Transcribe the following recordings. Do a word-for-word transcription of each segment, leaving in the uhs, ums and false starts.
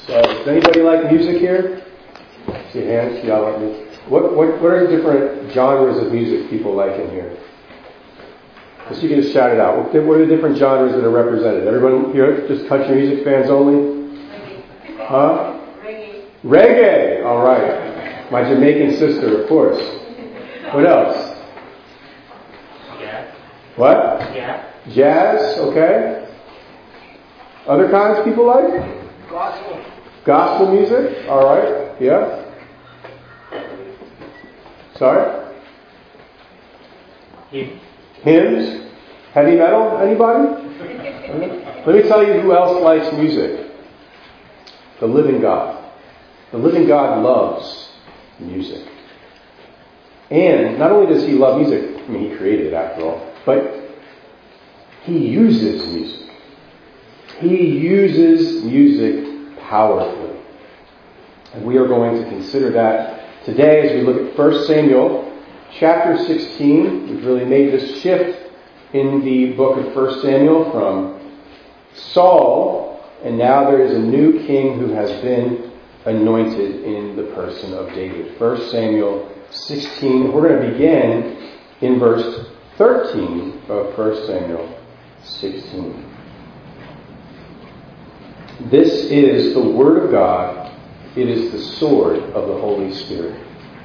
So, does anybody like music here? See hands? Yeah, like me. What, what, what are the different genres of music people like in here? Just you can just shout it out. What, what are the different genres that are represented? Everyone here, just country music fans only? Reggae. Huh? Reggae. Reggae! All right. My Jamaican sister, of course. What else? Jazz. What? Jazz. Jazz, okay. Other kinds people like? Gospel. Gospel music, all right. Yeah. Sorry? Hymn. Hymns? Heavy metal? Anybody? Let me tell you who else likes music. The living God. The living God loves music. And not only does he love music, I mean, he created it after all, but he uses music. He uses music powerfully. And we are going to consider that today as we look at First Samuel chapter sixteen. We've really made this shift in the book of First Samuel from Saul, and now there is a new king who has been anointed in the person of David. First Samuel sixteen. We're going to begin in verse thirteen of First Samuel sixteen. This is the Word of God. It is the sword of the Holy Spirit.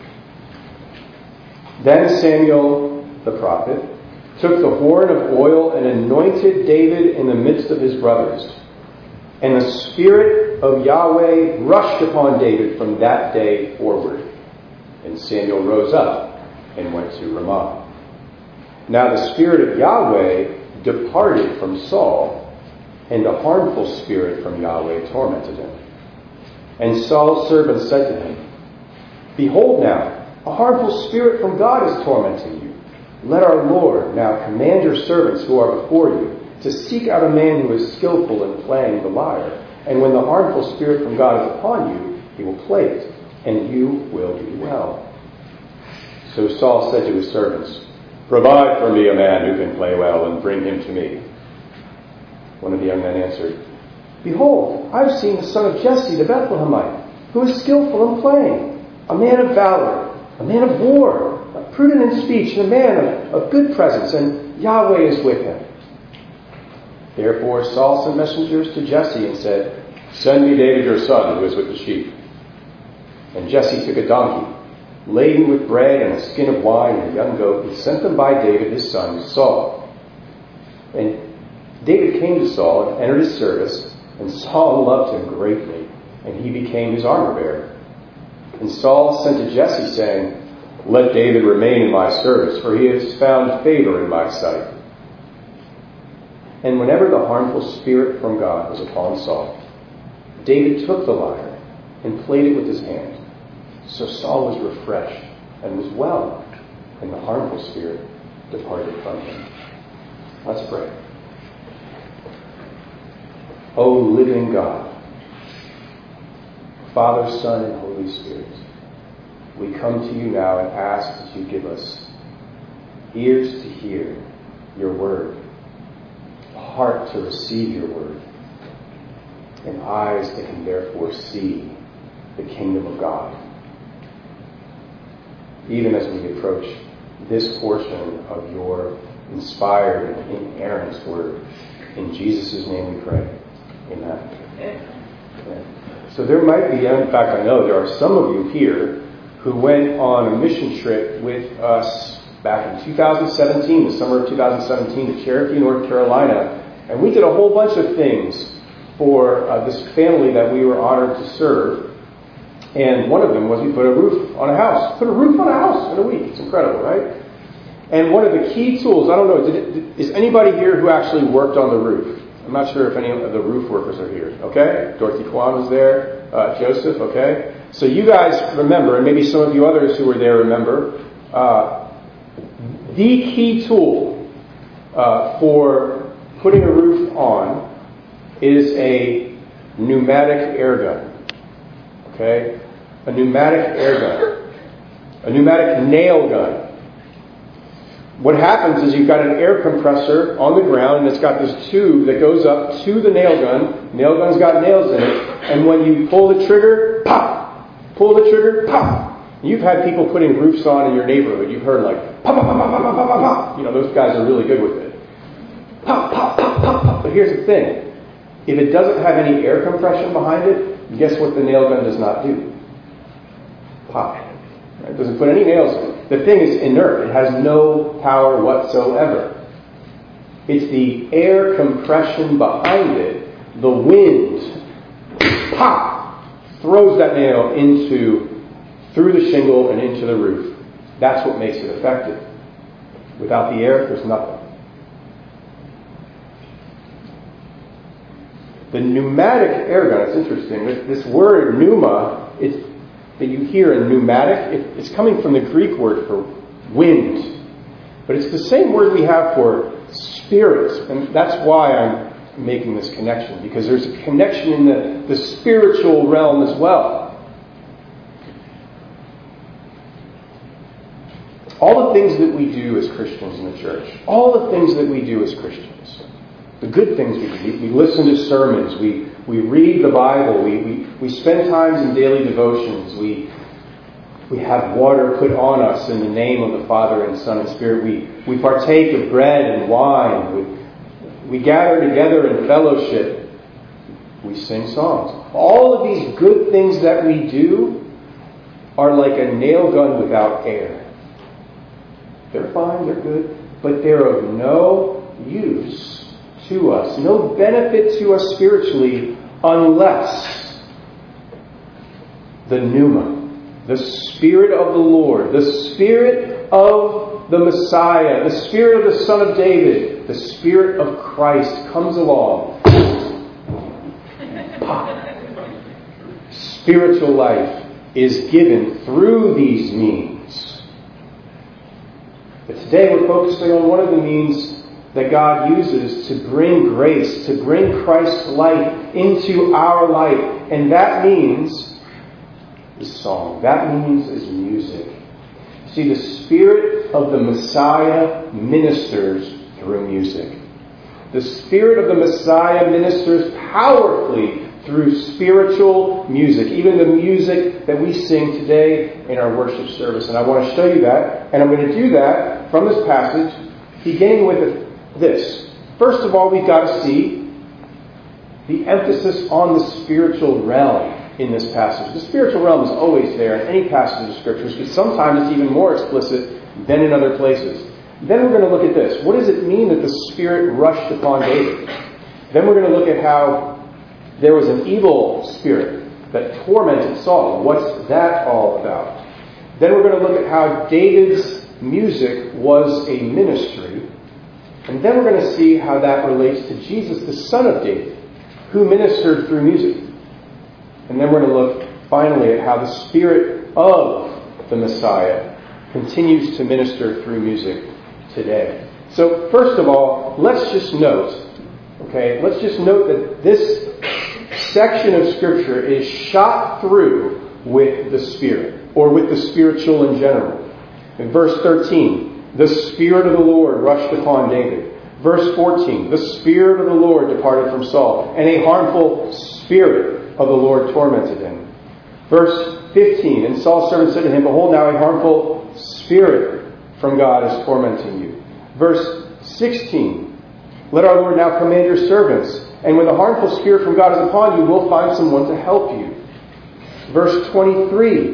Then Samuel the prophet took the horn of oil and anointed David in the midst of his brothers. And the Spirit of Yahweh rushed upon David from that day forward. And Samuel rose up and went to Ramah. Now the Spirit of Yahweh departed from Saul, and a harmful spirit from Yahweh tormented him. And Saul's servant said to him, Behold now, a harmful spirit from God is tormenting you. Let our Lord now command your servants who are before you to seek out a man who is skillful in playing the lyre. And when the harmful spirit from God is upon you, he will play it, and you will be well. So Saul said to his servants, Provide for me a man who can play well, and bring him to me. One of the young men answered, Behold, I have seen the son of Jesse the Bethlehemite, who is skillful in playing, a man of valor, a man of war, prudent in speech, and a man of, of good presence, and Yahweh is with him. Therefore Saul sent messengers to Jesse and said, Send me David your son, who is with the sheep. And Jesse took a donkey, laden with bread and a skin of wine and a young goat, and sent them by David his son to Saul. And David came to Saul and entered his service, and Saul loved him greatly, and he became his armor-bearer. And Saul sent to Jesse, saying, Let David remain in my service, for he has found favor in my sight. And whenever the harmful spirit from God was upon Saul, David took the lyre and played it with his hand. So Saul was refreshed and was well, and the harmful spirit departed from him. Let's pray. O living God, Father, Son, and Holy Spirit, we come to you now and ask that you give us ears to hear your word, a heart to receive your word, and eyes that can therefore see the kingdom of God. Even as we approach this portion of your inspired and inerrant word, in Jesus' name we pray. Amen. Amen. So there might be, in fact I know there are some of you here who went on a mission trip with us back in two thousand seventeen, the summer of two thousand seventeen, to Cherokee, North Carolina. And we did a whole bunch of things for uh, this family that we were honored to serve. And one of them was we put a roof on a house. Put a roof on a house in a week. It's incredible, right? And one of the key tools, I don't know, did it, did, is anybody here who actually worked on the roof? I'm not sure if any of the roof workers are here. Okay? Dorothy Kwan was there. Uh, Joseph, okay? So you guys remember, and maybe some of you others who were there remember, uh, the key tool uh, for putting a roof on is a pneumatic air gun. Okay? A pneumatic air gun. A pneumatic nail gun. what happens is you've got an air compressor on the ground, and it's got this tube that goes up to the nail gun. Nail gun's got nails in it. And when you pull the trigger, pop! Pull the trigger, pop! You've had people putting roofs on in your neighborhood. You've heard like, pop, pop, pop, pop, pop, pop, pop, pop. You know, those guys are really good with it. Pop, pop, pop, pop, pop. But here's the thing. If it doesn't have any air compression behind it, guess what the nail gun does not do? Pop. Right? It doesn't put any nails in it. The thing is inert. It has no power whatsoever. It's the air compression behind it. The wind, pop, throws that nail into, through the shingle and into the roof. That's what makes it effective. Without the air, there's nothing. The pneumatic air gun, it's interesting. This word pneuma, it's, that you hear in pneumatic, it, it's coming from the Greek word for wind. But it's the same word we have for spirit. And that's why I'm making this connection, because there's a connection in the, the spiritual realm as well. All the things that we do as Christians in the church, all the things that we do as Christians, the good things we do, we, we listen to sermons, we, we read the Bible, we, we, we spend times in daily devotions, we, we have water put on us in the name of the Father and Son and Spirit, we, we partake of bread and wine, we, we gather together in fellowship, we sing songs. All of these good things that we do are like a nail gun without air. They're fine, they're good, but they're of no use to us, no benefit to us spiritually, unless the pneuma, the Spirit of the Lord, the Spirit of the Messiah, the Spirit of the Son of David, the Spirit of Christ comes along. Pop. Spiritual life is given through these means. But today we're focusing on one of the means that God uses to bring grace, to bring Christ's light into our life. And that means is song. That means is music. See, the Spirit of the Messiah ministers through music. The Spirit of the Messiah ministers powerfully through spiritual music, even the music that we sing today in our worship service. And I want to show you that. And I'm going to do that from this passage, beginning with this. First of all, we've got to see the emphasis on the spiritual realm in this passage. The spiritual realm is always there in any passage of Scriptures, but sometimes it's even more explicit than in other places. Then we're going to look at this. What does it mean that the Spirit rushed upon David? Then we're going to look at how there was an evil spirit that tormented Saul. What's that all about? Then we're going to look at how David's music was a ministry. And then we're going to see how that relates to Jesus, the Son of David, who ministered through music. And then we're going to look finally at how the Spirit of the Messiah continues to minister through music today. So first of all, let's just note, okay, let's just note that this section of Scripture is shot through with the Spirit, or with the spiritual in general. In verse thirteen, the Spirit of the Lord rushed upon David. Verse fourteen, the Spirit of the Lord departed from Saul, and a harmful spirit of the Lord tormented him. Verse fifteen, and Saul's servant said to him, behold, now a harmful spirit from God is tormenting you. Verse sixteen, let our Lord now command your servants, and when the harmful spirit from God is upon you, we'll find someone to help you. Verse twenty-three,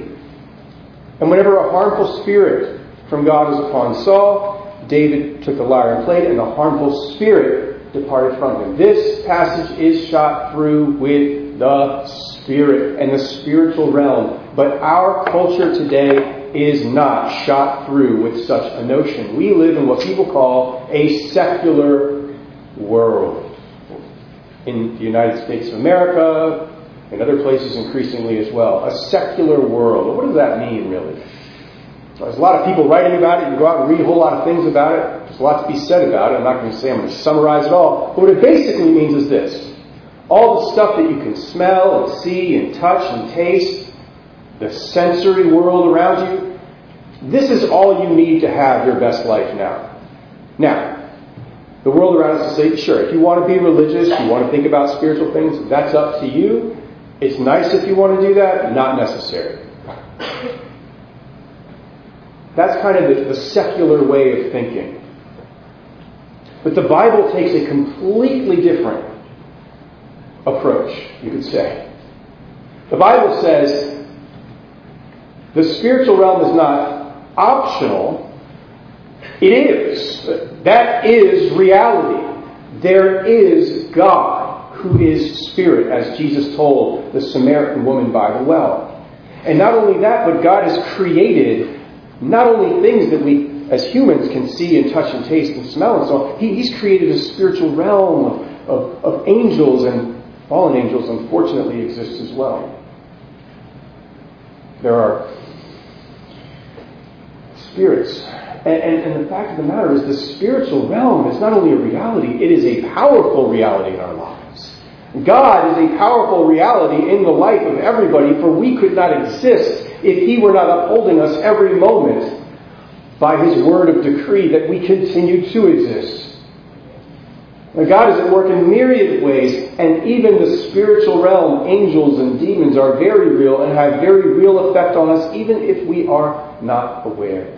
and whenever a harmful spirit from God was upon Saul, David took the lyre and played, and the harmful spirit departed from him. This passage is shot through with the Spirit and the spiritual realm. But our culture today is not shot through with such a notion. We live in what people call a secular world. In the United States of America, in other places increasingly as well. A secular world. What does that mean, really? There's a lot of people writing about it. You can go out and read a whole lot of things about it. There's a lot to be said about it. I'm not going to say I'm going to summarize it all. But what it basically means is this. All the stuff that you can smell and see and touch and taste, the sensory world around you, this is all you need to have your best life now. Now, the world around us will say, sure, if you want to be religious, you want to think about spiritual things, that's up to you. It's nice if you want to do that, not necessary. That's kind of the, the secular way of thinking. But the Bible takes a completely different approach, you could say. The Bible says the spiritual realm is not optional. It is. That is reality. There is God who is spirit, as Jesus told the Samaritan woman by the well. And not only that, but God has created not only things that we as humans can see and touch and taste and smell and so on. He, he's created a spiritual realm of, of, of angels, and fallen angels unfortunately exist as well. There are spirits. And, and, and the fact of the matter is the spiritual realm is not only a reality, it is a powerful reality in our lives. God is a powerful reality in the life of everybody, for we could not exist if He were not upholding us every moment by His word of decree that we continue to exist. Now, God is at work in myriad ways, and even the spiritual realm, angels and demons, are very real and have very real effect on us, even if we are not aware.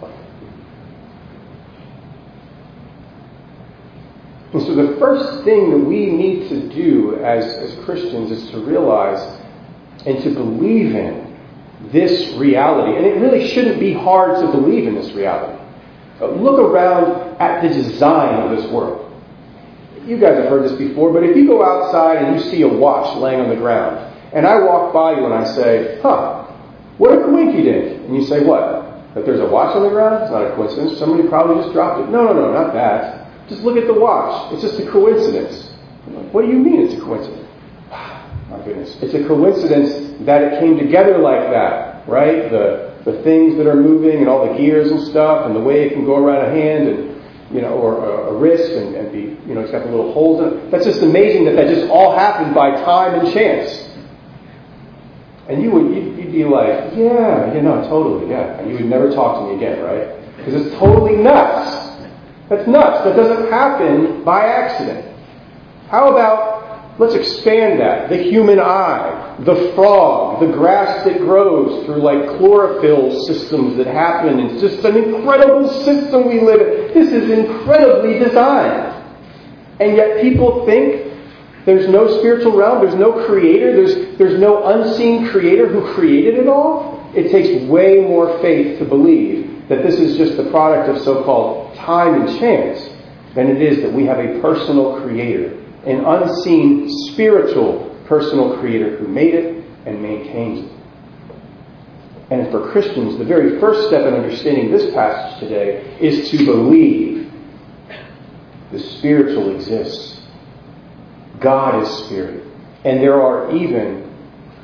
And so the first thing that we need to do as, as Christians is to realize and to believe in this reality. And it really shouldn't be hard to believe in this reality. But look around at the design of this world. You guys have heard this before, but if you go outside and you see a watch laying on the ground, and I walk by you and I say, huh, what a coinkydink. And you say, what? That there's a watch on the ground? It's not a coincidence. Somebody probably just dropped it. No, no, no, not that. Just look at the watch. It's just a coincidence. Like, what do you mean it's a coincidence? My goodness. It's a coincidence that it came together like that, right? The the things that are moving and all the gears and stuff and the way it can go around a hand and, you know, or a, a wrist and, and be, you know, it's got the little holes in it. That's just amazing that that just all happened by time and chance. And you would, you'd, you'd be like, yeah, you know, totally, yeah. And you would never talk to me again, right? Because it's totally nuts. That's nuts. That doesn't happen by accident. How about, let's expand that. The human eye, the frog, the grass that grows through like chlorophyll systems that happen. It's just an incredible system we live in. This is incredibly designed. And yet people think there's no spiritual realm, there's no creator, there's, there's no unseen creator who created it all. It takes way more faith to believe that this is just the product of so-called time and chance than it is that we have a personal creator, an unseen spiritual personal creator who made it and maintains it. And for Christians, the very first step in understanding this passage today is to believe the spiritual exists. God is spirit. And there are even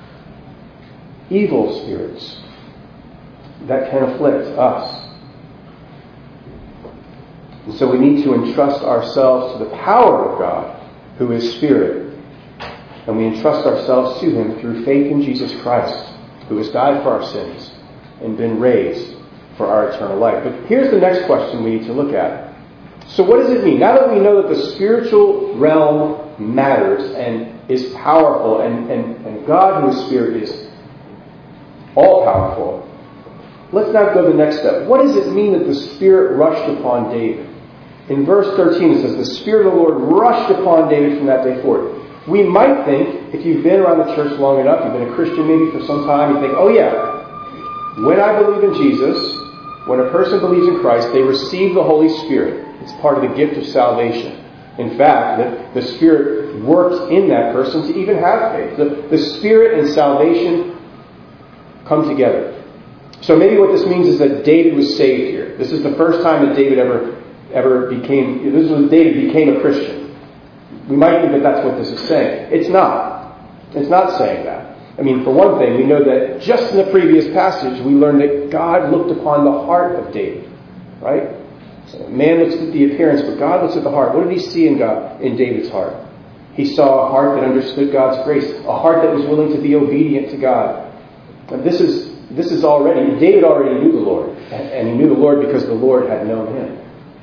evil spirits that can afflict us. And so we need to entrust ourselves to the power of God, who is spirit. And we entrust ourselves to Him through faith in Jesus Christ, who has died for our sins and been raised for our eternal life. But here's the next question we need to look at. So what does it mean? Now that we know that the spiritual realm matters and is powerful, and, and, and God, who is spirit, is all-powerful, let's now go to the next step. What does it mean that the Spirit rushed upon David? In verse thirteen it says, the Spirit of the Lord rushed upon David from that day forward. We might think, if you've been around the church long enough, you've been a Christian maybe for some time, you think, oh yeah, when I believe in Jesus, when a person believes in Christ, they receive the Holy Spirit. It's part of the gift of salvation. In fact, the, the Spirit works in that person to even have faith. The, the Spirit and salvation come together. So maybe what this means is that David was saved here. This is the first time that David ever ever became, this is when David became a Christian. We might think that that's what this is saying. It's not. It's not saying that. I mean, for one thing, we know that just in the previous passage, we learned that God looked upon the heart of David. Right? So man looks at the appearance, but God looks at the heart. What did He see in God, in David's heart? He saw a heart that understood God's grace, a heart that was willing to be obedient to God. And this is This is already, David already knew the Lord. And he knew the Lord because the Lord had known him.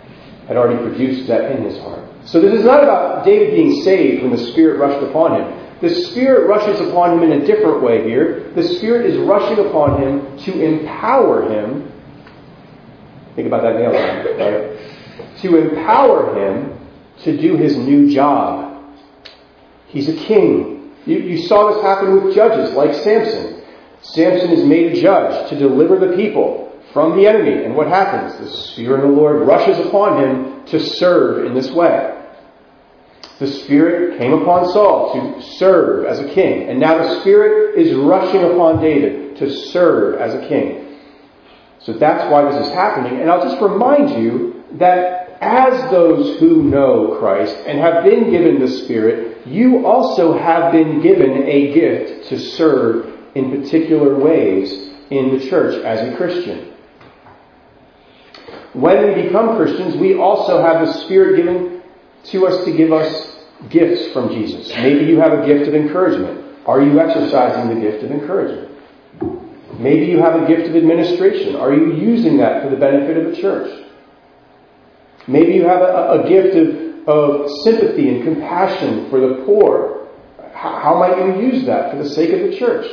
had already produced that in his heart. So this is not about David being saved when the Spirit rushed upon him. The Spirit rushes upon him in a different way here. The Spirit is rushing upon him to empower him. Think about that nail line, right? To empower him to do his new job. He's a king. You, you saw this happen with judges like Samson. Samson is made a judge to deliver the people from the enemy. And what happens? The Spirit of the Lord rushes upon him to serve in this way. The Spirit came upon Saul to serve as a king. And now the Spirit is rushing upon David to serve as a king. So that's why this is happening. And I'll just remind you that as those who know Christ and have been given the Spirit, you also have been given a gift to serve in particular ways in the church as a Christian. When we become Christians, we also have the Spirit given to us to give us gifts from Jesus. Maybe you have a gift of encouragement. Are you exercising the gift of encouragement? Maybe you have a gift of administration. Are you using that for the benefit of the church? Maybe you have a, a gift of, of sympathy and compassion for the poor. How, how might you use that for the sake of the church?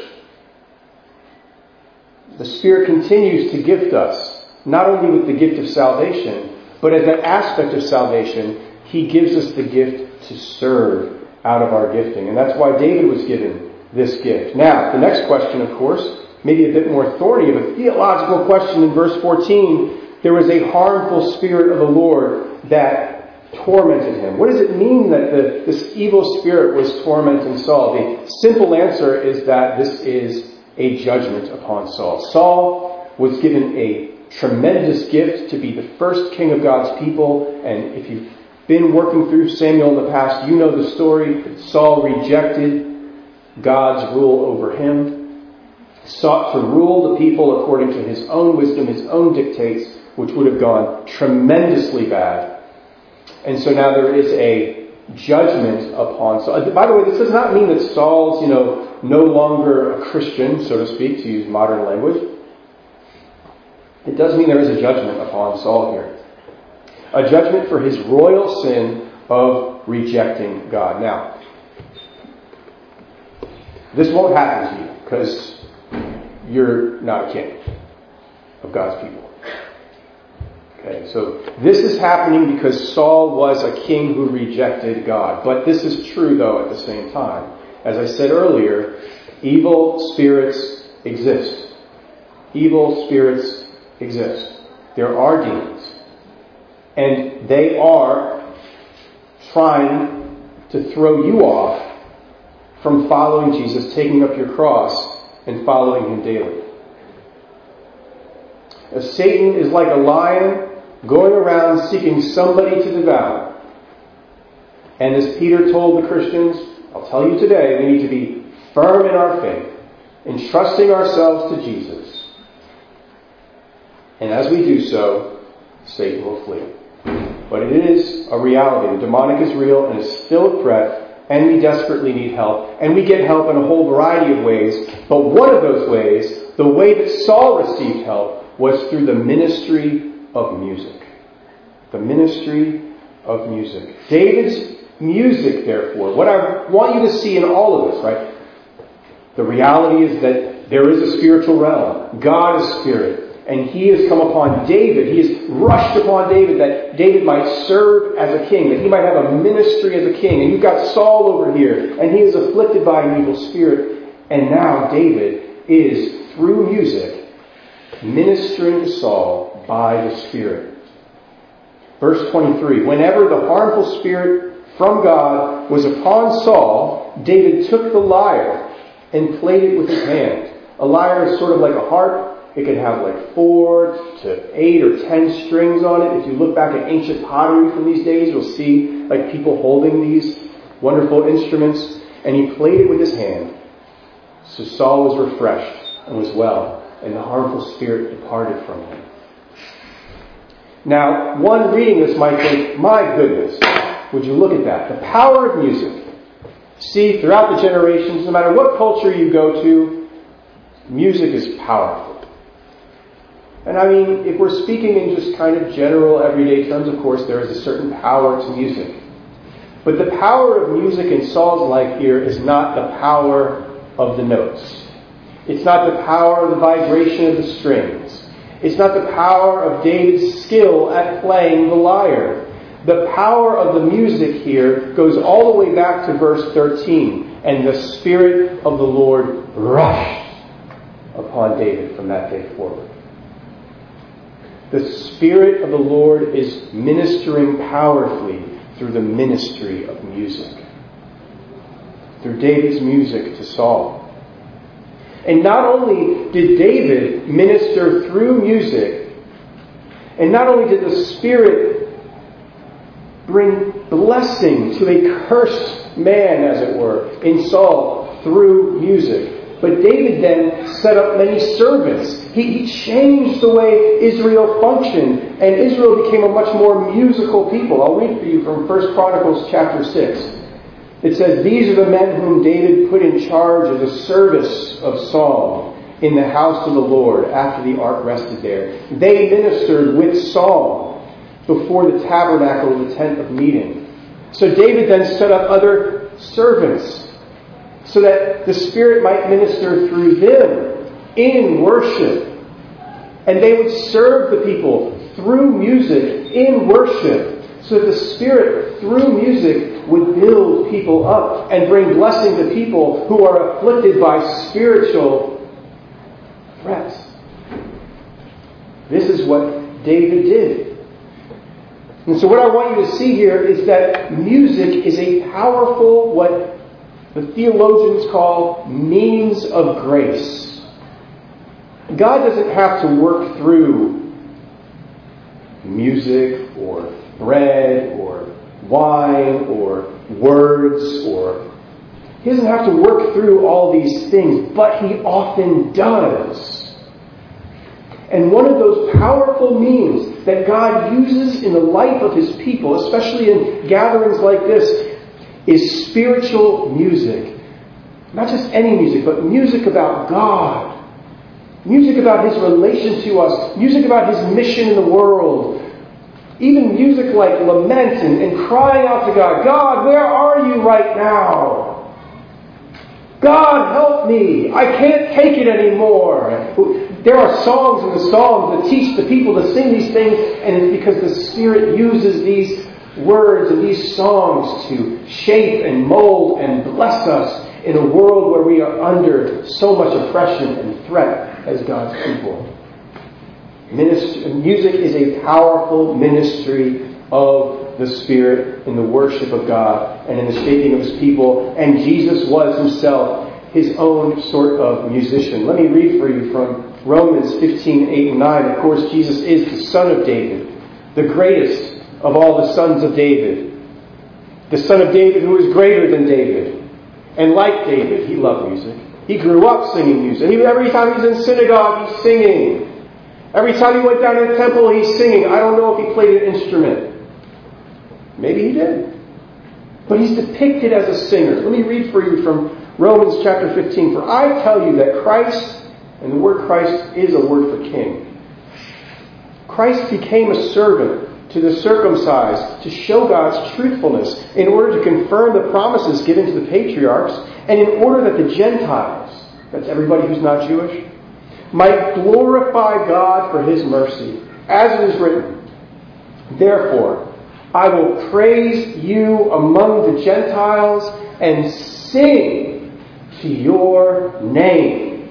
The Spirit continues to gift us, not only with the gift of salvation, but as that aspect of salvation, He gives us the gift to serve out of our gifting. And that's why David was given this gift. Now, the next question, of course, maybe a bit more thorny of a theological question in verse fourteen. There was a harmful spirit of the Lord that tormented him. What does it mean that the, this evil spirit was tormenting Saul? The simple answer is that this is a judgment upon Saul. Saul was given a tremendous gift to be the first king of God's people. And if you've been working through Samuel in the past, you know the story. Saul rejected God's rule over him, sought to rule the people according to his own wisdom, his own dictates, which would have gone tremendously bad. And so now there is a judgment upon Saul. By the way, this does not mean that Saul's, you know, no longer a Christian, so to speak, to use modern language. It does mean there is a judgment upon Saul here. A judgment for his royal sin of rejecting God. Now, this won't happen to you because you're not a king of God's people. Okay, so this is happening because Saul was a king who rejected God. But this is true, though, at the same time. As I said earlier, evil spirits exist. Evil spirits exist. There are demons. And they are trying to throw you off from following Jesus, taking up your cross, and following Him daily. As Satan is like a lion going around seeking somebody to devour. And as Peter told the Christians, I'll tell you today, we need to be firm in our faith, entrusting ourselves to Jesus. And as we do so, Satan will flee. But it is a reality. The demonic is real and is still a threat, and we desperately need help. And we get help in a whole variety of ways. But one of those ways, the way that Saul received help, was through the ministry of music. The ministry of music. David's music, therefore, what I want you to see in all of this, right? The reality is that there is a spiritual realm. God is spirit. And He has come upon David. He has rushed upon David that David might serve as a king, that he might have a ministry as a king. And you've got Saul over here, and he is afflicted by an evil spirit. And now David is, through music, ministering to Saul by the Spirit. Verse twenty-three, whenever the harmful spirit from God was upon Saul, David took the lyre and played it with his hand. A lyre is sort of like a harp. It could have like four to eight or ten strings on it. If you look back at ancient pottery from these days, you'll see like people holding these wonderful instruments. And he played it with his hand. So Saul was refreshed and was well, and the harmful spirit departed from him. Now, one reading this might think, my goodness, would you look at that? The power of music. See, throughout the generations, no matter what culture you go to, music is powerful. And I mean, if we're speaking in just kind of general everyday terms, of course, there is a certain power to music. But the power of music in Saul's life here is not the power of the notes. It's not the power of the vibration of the strings. It's not the power of David's skill at playing the lyre. The power of the music here goes all the way back to verse thirteen. And the Spirit of the Lord rushed upon David from that day forward. The Spirit of the Lord is ministering powerfully through the ministry of music. Through David's music to Saul. And not only did David minister through music, and not only did the Spirit bring blessing to a cursed man, as it were, in Saul through music, but David then set up many servants. He, he changed the way Israel functioned, and Israel became a much more musical people. I'll read for you from First Chronicles chapter six. It says, "These are the men whom David put in charge of the service of Saul in the house of the Lord after the ark rested there. They ministered with Saul before the tabernacle of the tent of meeting." So David then set up other servants so that the Spirit might minister through them in worship. And they would serve the people through music in worship, so that the Spirit, through music, would build people up and bring blessing to people who are afflicted by spiritual threats. This is what David did. And so what I want you to see here is that music is a powerful, what the theologians call means of grace. God doesn't have to work through music or bread or wine or words, or He doesn't have to work through all these things, but He often does. And one of those powerful means that God uses in the life of His people, especially in gatherings like this, is spiritual music. Not just any music, but music about God. Music about His relation to us. Music about His mission in the world. Even music like lament and, and crying out to God, "God, where are you right now? God, help me. I can't take it anymore." There are songs in the Psalms that teach the people to sing these things, and it's because the Spirit uses these words and these songs to shape and mold and bless us in a world where we are under so much oppression and threat as God's people. Ministry, music is a powerful ministry of the Spirit in the worship of God and in the shaping of His people. And Jesus was Himself His own sort of musician. Let me read for you from Romans fifteen, eight and nine. Of course, Jesus is the Son of David, the greatest of all the sons of David. The Son of David who is greater than David. And like David, he loved music. He grew up singing music. He, every time he's in synagogue, he's singing. Every time he went down to the temple, he's singing. I don't know if he played an instrument. Maybe he did. But he's depicted as a singer. Let me read for you from Romans chapter fifteen. "For I tell you that Christ," and the word Christ is a word for king, "Christ became a servant to the circumcised to show God's truthfulness, in order to confirm the promises given to the patriarchs, and in order that the Gentiles," that's everybody who's not Jewish, "might glorify God for His mercy. As it is written, therefore, I will praise you among the Gentiles and sing to your name."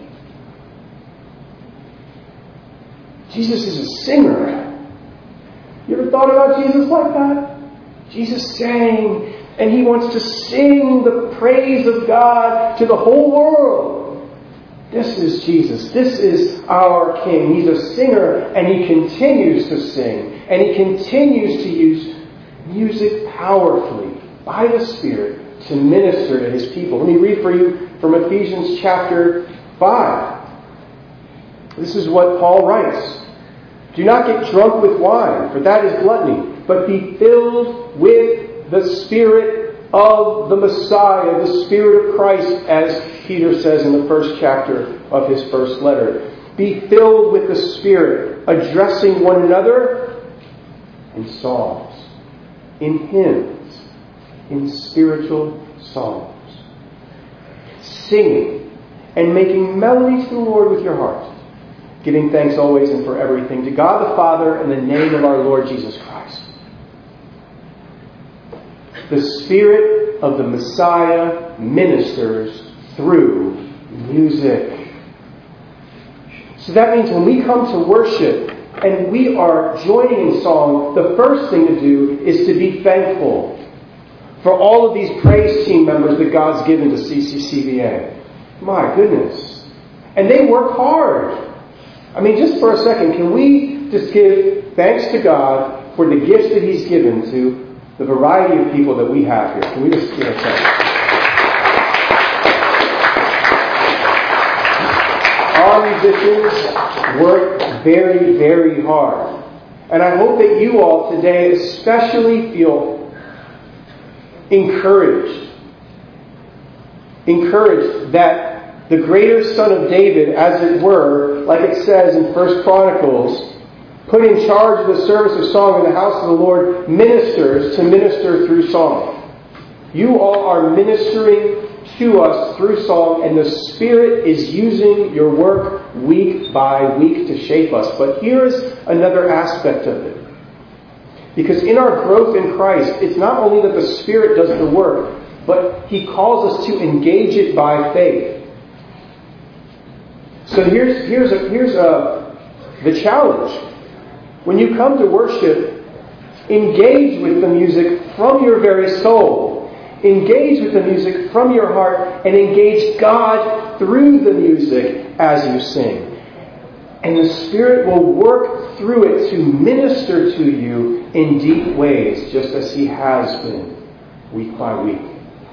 Jesus is a singer. You ever thought about Jesus like that? Jesus sang, and He wants to sing the praise of God to the whole world. This is Jesus. This is our King. He's a singer, and He continues to sing. And He continues to use music powerfully by the Spirit to minister to His people. Let me read for you from Ephesians chapter five. This is what Paul writes. "Do not get drunk with wine, for that is gluttony, but be filled with the Spirit of the Messiah," the Spirit of Christ, as Peter says in the first chapter of his first letter. Be filled with the Spirit, addressing one another in psalms, in hymns, in spiritual songs, singing and making melody to the Lord with your heart, giving thanks always and for everything to God the Father in the name of our Lord Jesus Christ. The Spirit of the Messiah ministers through music. So that means when we come to worship and we are joining in song, the first thing to do is to be thankful for all of these praise team members that God's given to C C C V A. My goodness. And they work hard. I mean, just for a second, can we just give thanks to God for the gifts that He's given to the variety of people that we have here? Can we just give a thanks? Our musicians work very, very hard. And I hope that you all today especially feel encouraged. Encouraged that the greater Son of David, as it were, like it says in First Chronicles, put in charge of the service of song in the house of the Lord, ministers to minister through song. You all are ministering to us through song, and the Spirit is using your work week by week to shape us. But here's another aspect of it. Because in our growth in Christ, it's not only that the Spirit does the work, but He calls us to engage it by faith. So here's here's a, here's a, the challenge. When you come to worship, engage with the music from your very soul. Engage with the music from your heart and engage God through the music as you sing. And the Spirit will work through it to minister to you in deep ways, just as He has been week by week.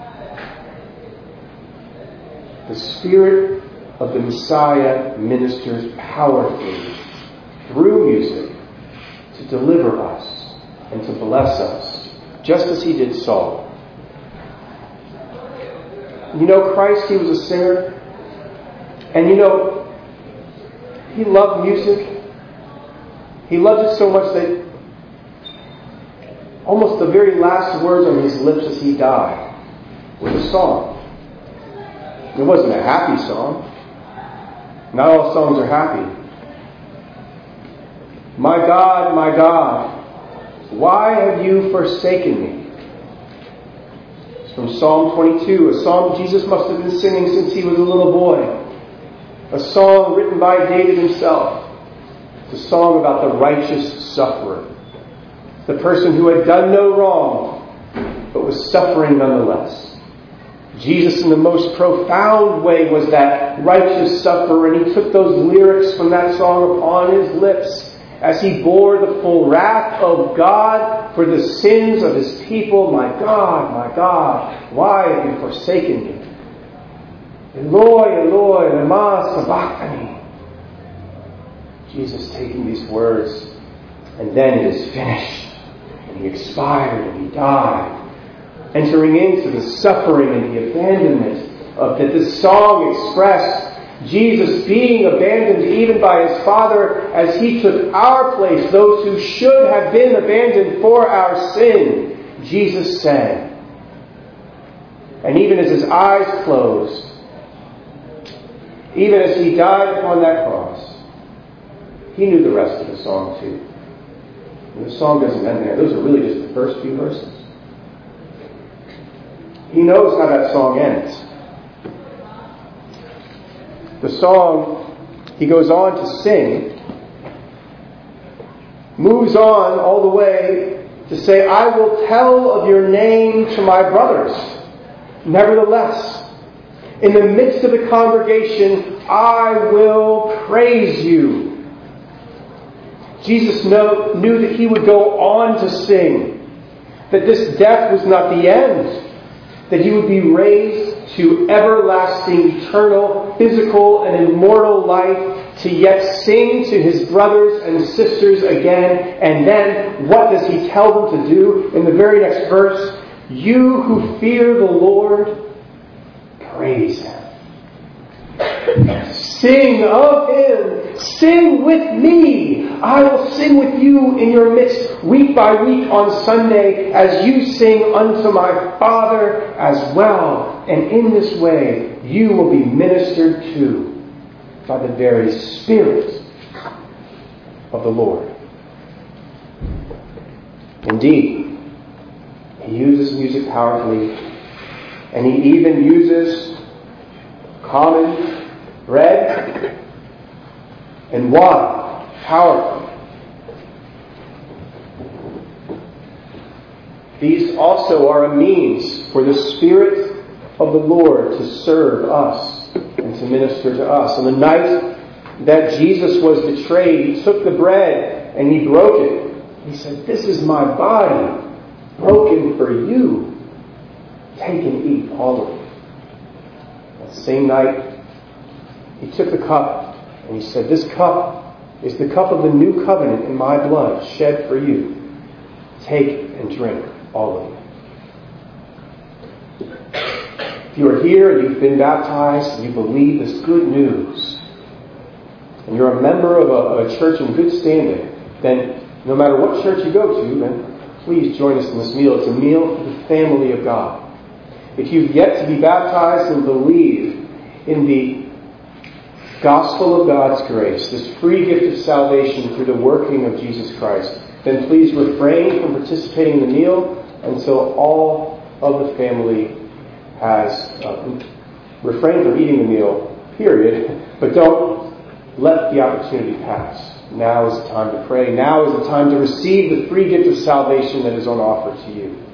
The Spirit of the Messiah ministers powerfully through music to deliver us and to bless us, just as He did Saul. You know, Christ, He was a singer. And you know, He loved music. He loved it so much that almost the very last words on His lips as He died was a song. It wasn't a happy song. Not all songs are happy. My God, my God, why have you forsaken me? From Psalm twenty-two, a psalm Jesus must have been singing since he was a little boy. A song written by David himself. It's a song about the righteous sufferer. The person who had done no wrong, but was suffering nonetheless. Jesus, in the most profound way, was that righteous sufferer, and He took those lyrics from that song upon His lips as He bore the full wrath of God for the sins of His people. My God, my God, why have you forsaken me? Eloi, Eloi, lema sabachthani. Jesus taking these words, and then it is finished. And He expired and He died. Entering into the suffering and the abandonment of that this song expressed. Jesus being abandoned even by His Father as He took our place, those who should have been abandoned for our sin. Jesus sang. And even as His eyes closed, even as He died upon that cross, He knew the rest of the song too. And the song doesn't end there. Those are really just the first few verses. He knows how that song ends. The song He goes on to sing moves on all the way to say, I will tell of your name to my brothers. Nevertheless, in the midst of the congregation, I will praise you. Jesus know, knew that He would go on to sing, that this death was not the end, that He would be raised to everlasting, eternal, physical, and immortal life, to yet sing to His brothers and sisters again. And then, what does He tell them to do in the very next verse? You who fear the Lord, praise Him. Sing of Him. Sing with me. I will sing with you in your midst week by week on Sunday as you sing unto my Father as well. And in this way, you will be ministered to by the very Spirit of the Lord. Indeed, He uses music powerfully, and He even uses common bread and wine powerfully. These also are a means for the Spirit of the Lord to serve us and to minister to us. On the night that Jesus was betrayed, He took the bread and He broke it. He said, "This is my body, broken for you. Take and eat, all of it." That same night, He took the cup and He said, "This cup is the cup of the new covenant in my blood, shed for you. Take and drink, all of it." If you are here and you've been baptized and you believe this good news, and you're a member of a, of a church in good standing, then no matter what church you go to, then please join us in this meal. It's a meal for the family of God. If you've yet to be baptized and believe in the gospel of God's grace, this free gift of salvation through the working of Jesus Christ, then please refrain from participating in the meal until all of the family has uh, refrained from eating the meal, period. But don't let the opportunity pass. Now is the time to pray. Now is the time to receive the free gift of salvation that is on offer to you.